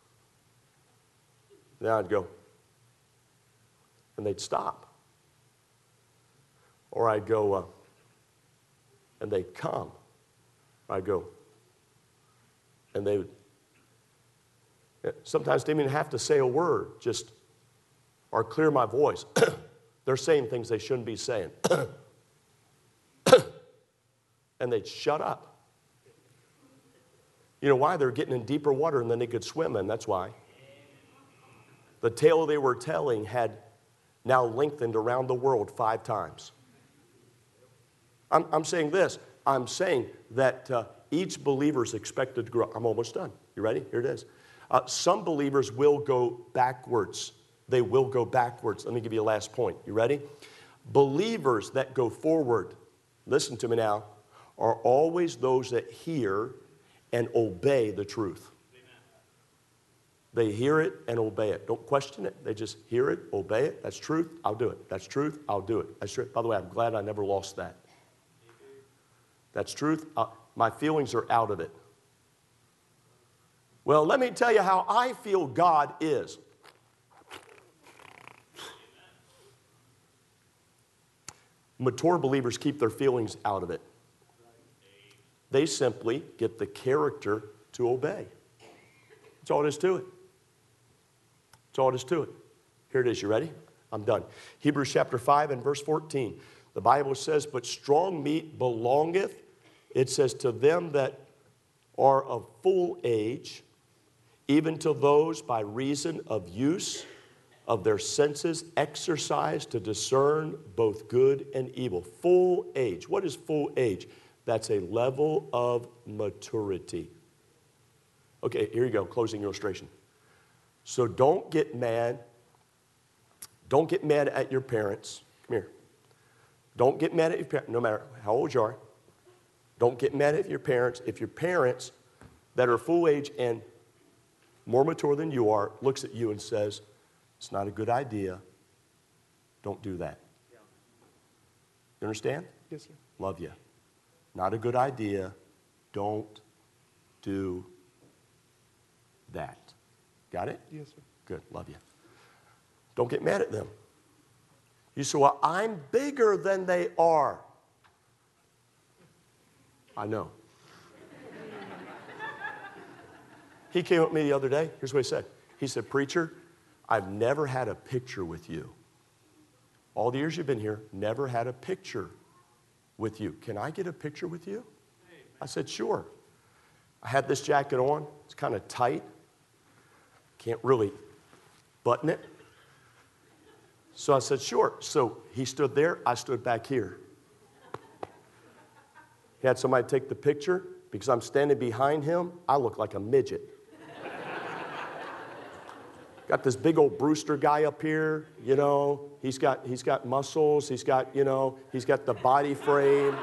Then I'd go. And they'd stop. Or I'd go, uh, and they'd come. I'd go. And they would. Sometimes they didn't even have to say a word, just, or clear my voice. They're saying things they shouldn't be saying. And they'd shut up. You know why? They're getting in deeper water than they could swim in, that's why. The tale they were telling had now lengthened around the world five times. I'm, I'm saying this. I'm saying that uh, each believer is expected to grow. I'm almost done. You ready? Here it is. Uh, some believers will go backwards. They will go backwards. Let me give you a last point. You ready? Believers that go forward, listen to me now, are always those that hear and obey the truth. They hear it and obey it. Don't question it. They just hear it, obey it. That's truth, I'll do it. That's truth, I'll do it. That's truth. By the way, I'm glad I never lost that. That's truth. Uh, my feelings are out of it. Well, let me tell you how I feel God is. Mature believers keep their feelings out of it. They simply get the character to obey. That's all it is to it. That's all it is to it. Here it is. You ready? I'm done. Hebrews chapter five and verse fourteen. The Bible says, but strong meat belongeth, it says, to them that are of full age, even to those by reason of use of their senses exercised to discern both good and evil. Full age. What is full age? That's a level of maturity. Okay, here you go, closing illustration. So don't get mad. Don't get mad at your parents. Come here. Don't get mad at your parents, no matter how old you are. Don't get mad at your parents. If your parents that are full age and more mature than you are looks at you and says, it's not a good idea, don't do that. You understand? Yes, sir. Love you. Not a good idea, don't do that. Got it? Yes, sir. Good, love you. Don't get mad at them. You say, well, I'm bigger than they are. I know. He came up to me the other day. Here's what he said. He said, preacher, I've never had a picture with you. All the years you've been here, never had a picture with you. Can I get a picture with you? I said, sure. I had this jacket on. It's kind of tight. Can't really button it. So I said, sure. So he stood there. I stood back here. He had somebody take the picture. Because I'm standing behind him, I look like a midget. Got this big old Brewster guy up here, you know. He's got, he's got muscles. He's got, you know, he's got the body frame.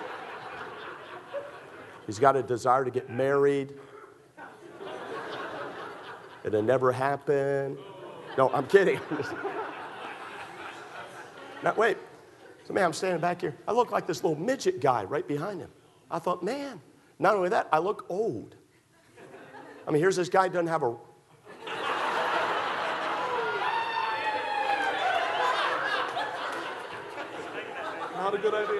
He's got a desire to get married. It'll never happen. No, I'm kidding. Now, wait. So, man, I'm standing back here. I look like this little midget guy right behind him. I thought, man, not only that, I look old. I mean, here's this guy who doesn't have a... Not a good idea.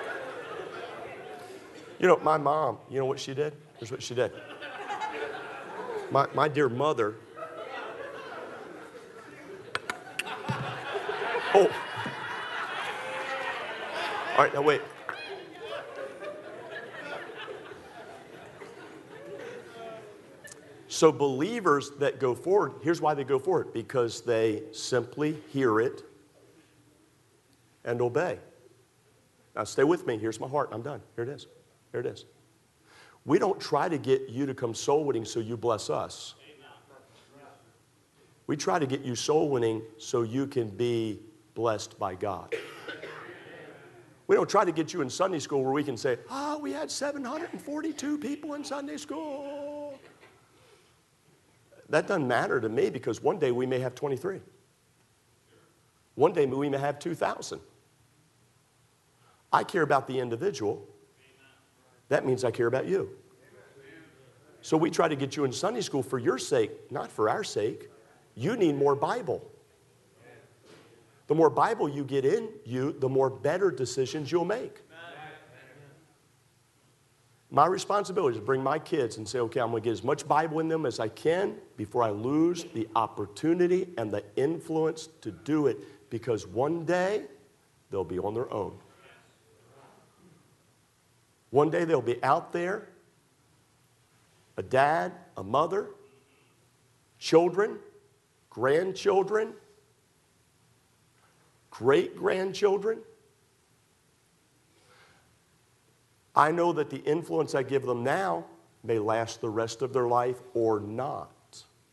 You know, my mom, you know what she did? Here's what she did. My, my dear mother... Oh. All right, now wait. So believers that go forward, here's why they go forward. Because they simply hear it and obey. Now stay with me. Here's my heart. I'm done. Here it is. Here it is. We don't try to get you to come soul winning so you bless us. We try to get you soul winning so you can be blessed by God. We don't try to get you in Sunday school where we can say, ah, oh, we had seven hundred forty-two people in Sunday school. That doesn't matter to me because one day we may have twenty-three. One day we may have two thousand. I care about the individual. That means I care about you. So we try to get you in Sunday school for your sake, not for our sake. You need more Bible. The more Bible you get in you, the more better decisions you'll make. My responsibility is to bring my kids and say, okay, I'm going to get as much Bible in them as I can before I lose the opportunity and the influence to do it, because one day they'll be on their own. One day they'll be out there, a dad, a mother, children, grandchildren, great-grandchildren. I know that the influence I give them now may last the rest of their life or not.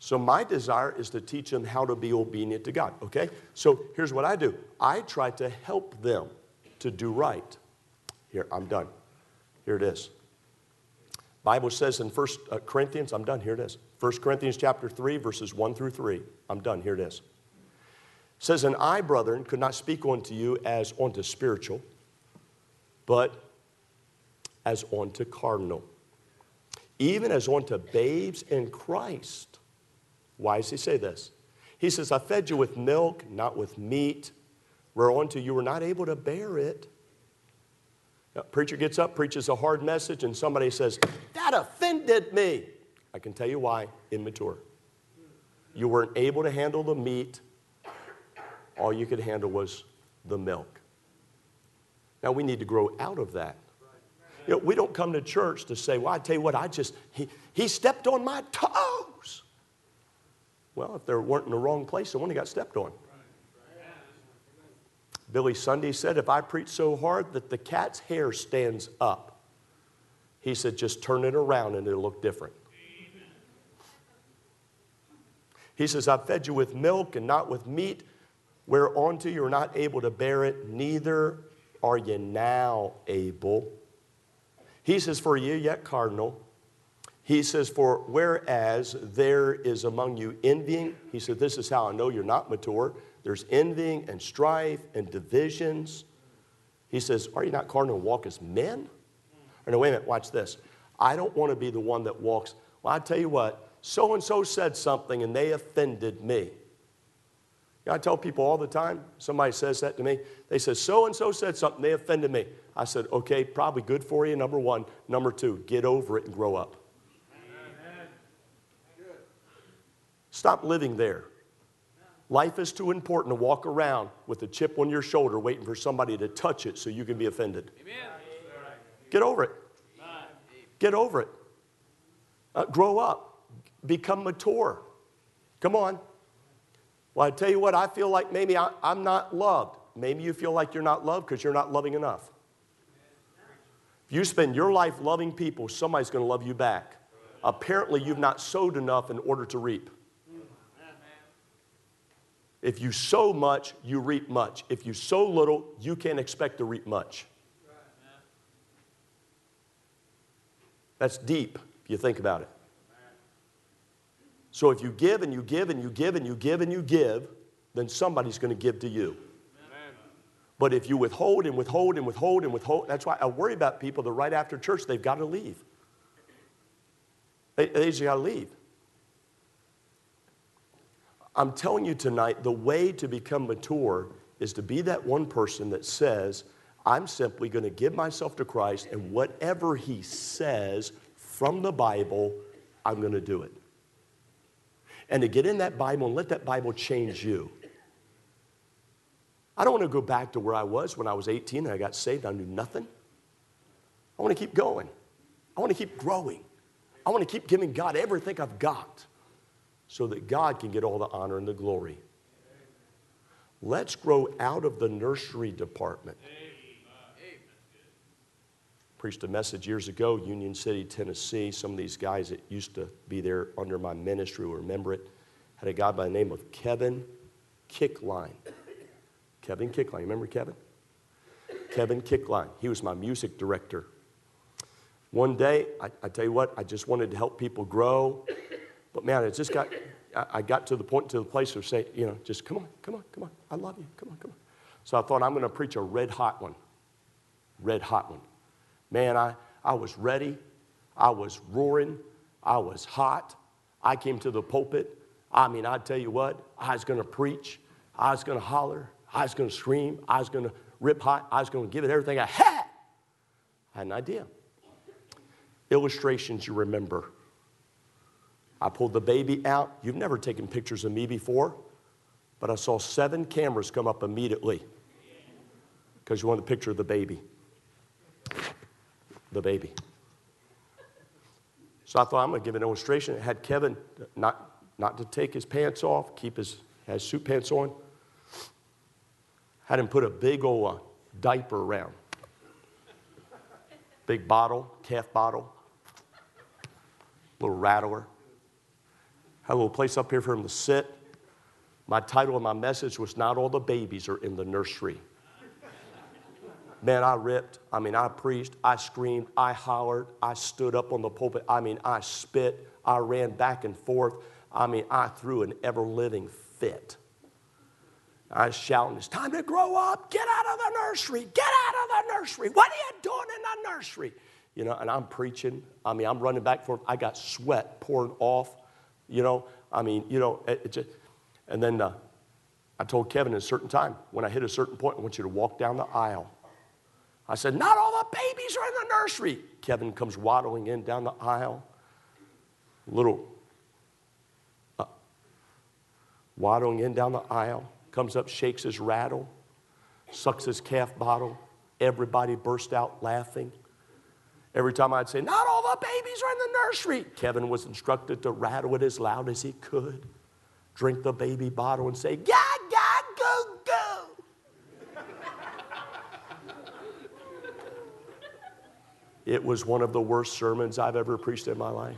So my desire is to teach them how to be obedient to God, okay? So here's what I do. I try to help them to do right. Here, I'm done. Here it is. Bible says in First Corinthians, I'm done, here it is. First Corinthians chapter three, verses one through three. I'm done, here it is. It says, and I, brethren, could not speak unto you as unto spiritual, but as unto carnal, even as unto babes in Christ. Why does he say this? He says, I fed you with milk, not with meat, whereunto you were not able to bear it. Now, preacher gets up, preaches a hard message, and somebody says, that offended me. I can tell you why, immature. You weren't able to handle the meat. All you could handle was the milk. Now, we need to grow out of that. You know, we don't come to church to say, well, I tell you what, I just, he, he stepped on my toes. Well, if they weren't in the wrong place, the one that got stepped on. Billy Sunday said, if I preach so hard that the cat's hair stands up, he said, just turn it around and it'll look different. He says, I fed you with milk and not with meat, whereunto you are not able to bear it, neither are you now able. He says, for ye yet cardinal. He says, for whereas there is among you envying, he said, this is how I know you're not mature. There's envying and strife and divisions. He says, are you not cardinal and walk as men? Or no, wait a minute, watch this. I don't want to be the one that walks. Well, I tell you what, so-and-so said something and they offended me. You know, I tell people all the time, somebody says that to me, they say, so-and-so said something, they offended me. I said, okay, probably good for you, number one. Number two, get over it and grow up. Amen. Stop living there. Life is too important to walk around with a chip on your shoulder waiting for somebody to touch it so you can be offended. Amen. Get over it. Get over it. Uh, grow up. Become mature. Come on. Well, I tell you what, I feel like maybe I, I'm not loved. Maybe you feel like you're not loved because you're not loving enough. If you spend your life loving people, somebody's going to love you back. Apparently, you've not sowed enough in order to reap. If you sow much, you reap much. If you sow little, you can't expect to reap much. That's deep if you think about it. So if you give and you give and you give and you give and you give, then somebody's going to give to you. Amen. But if you withhold and withhold and withhold and withhold, that's why I worry about people that right after church, they've got to leave. They, they just got to leave. I'm telling you tonight, the way to become mature is to be that one person that says, I'm simply going to give myself to Christ, and whatever he says from the Bible, I'm going to do it. And to get in that Bible and let that Bible change you. I don't want to go back to where I was when I was eighteen and I got saved. I knew nothing. I want to keep going. I want to keep growing. I want to keep giving God everything I've got so that God can get all the honor and the glory. Let's grow out of the nursery department. Preached a message years ago, Union City, Tennessee. Some of these guys that used to be there under my ministry will remember it. Had a guy by the name of Kevin Kickline. Kevin Kickline. You remember Kevin? Kevin Kickline. He was my music director. One day, I, I tell you what, I just wanted to help people grow. But man, it just got, I, I got to the point, to the place of saying, you know, just come on, come on, come on. I love you. Come on, come on. So I thought I'm going to preach a red hot one. Red hot one. Man, I, I was ready. I was roaring. I was hot. I came to the pulpit. I mean, I tell you what, I was going to preach. I was going to holler. I was going to scream. I was going to rip hot. I was going to give it everything I had. I had an idea. Illustrations you remember. I pulled the baby out. You've never taken pictures of me before, but I saw seven cameras come up immediately because you want a picture of the baby. The baby. So I thought I'm going to give an illustration. It had Kevin not, not to take his pants off, keep his, has suit pants on. Had him put a big old uh, diaper around. Big bottle, calf bottle, little rattler. Had a little place up here for him to sit. My title of my message was Not All the Babies Are in the Nursery. Man, I ripped. I mean, I preached. I screamed. I hollered. I stood up on the pulpit. I mean, I spit. I ran back and forth. I mean, I threw an ever-living fit. I was shouting, it's time to grow up. Get out of the nursery. Get out of the nursery. What are you doing in the nursery? You know, and I'm preaching. I mean, I'm running back and forth. I got sweat pouring off. You know, I mean, you know, it, it just, and then uh, I told Kevin at a certain time, when I hit a certain point, I want you to walk down the aisle. I said, not all the babies are in the nursery. Kevin comes waddling in down the aisle. Little, uh, waddling in down the aisle. Comes up, shakes his rattle, sucks his calf bottle. Everybody burst out laughing. Every time I'd say, not all the babies are in the nursery. Kevin was instructed to rattle it as loud as he could, drink the baby bottle and say, ga, ga, go, go. It was one of the worst sermons I've ever preached in my life.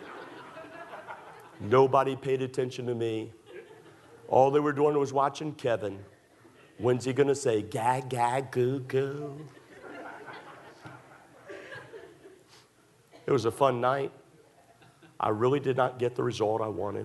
Nobody paid attention to me. All they were doing was watching Kevin. When's he going to say, ga, ga, goo, goo? It was a fun night. I really did not get the result I wanted.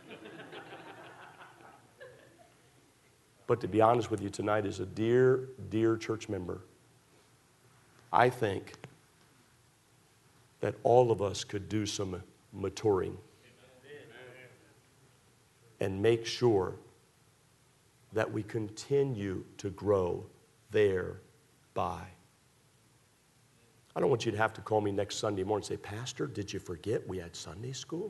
But to be honest with you tonight, as a dear, dear church member, I think that all of us could do some maturing and make sure that we continue to grow thereby. I don't want you to have to call me next Sunday morning and say, Pastor, did you forget we had Sunday school?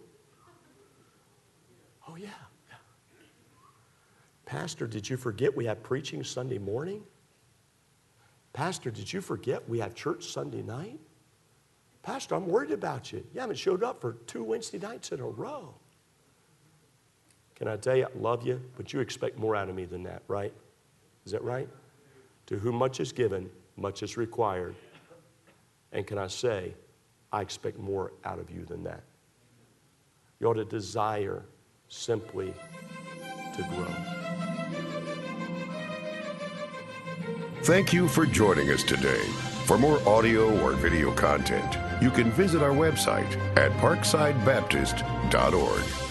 Oh, yeah. yeah. Pastor, did you forget we had preaching Sunday morning? Pastor, did you forget we have church Sunday night? Pastor, I'm worried about you. You haven't showed up for two Wednesday nights in a row. Can I tell you, I love you, but you expect more out of me than that, right? Is that right? To whom much is given, much is required. And can I say, I expect more out of you than that. You ought to desire simply to grow. Thank you for joining us today. For more audio or video content, you can visit our website at parkside baptist dot org.